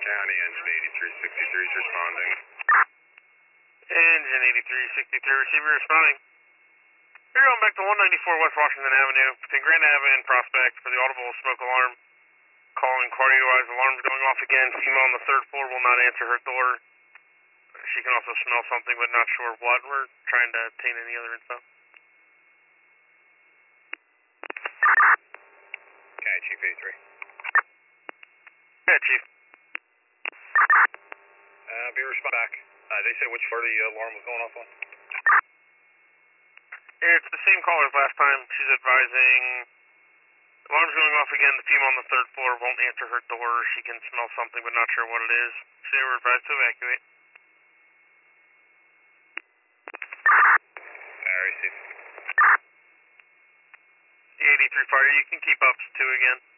County engine 8363 is responding. Engine 8363, receiver responding. You're going back to 194 West Washington Avenue between Grand Avenue and Prospect for the audible smoke alarm. Calling inquiry-wise, alarm's going off again. Female on the third floor will not answer her door. She can also smell something, but not sure what. We're trying to obtain any other info. Okay, Chief 83. Yeah, Chief. Be respond back. They said which floor the alarm was going off on? It's the same caller as last time. She's advising alarm's going off again. The female on the third floor won't answer her door. She can smell something, but not sure what it is. So they were advised to evacuate. I received. The 83 fire, you can keep up to 2 again.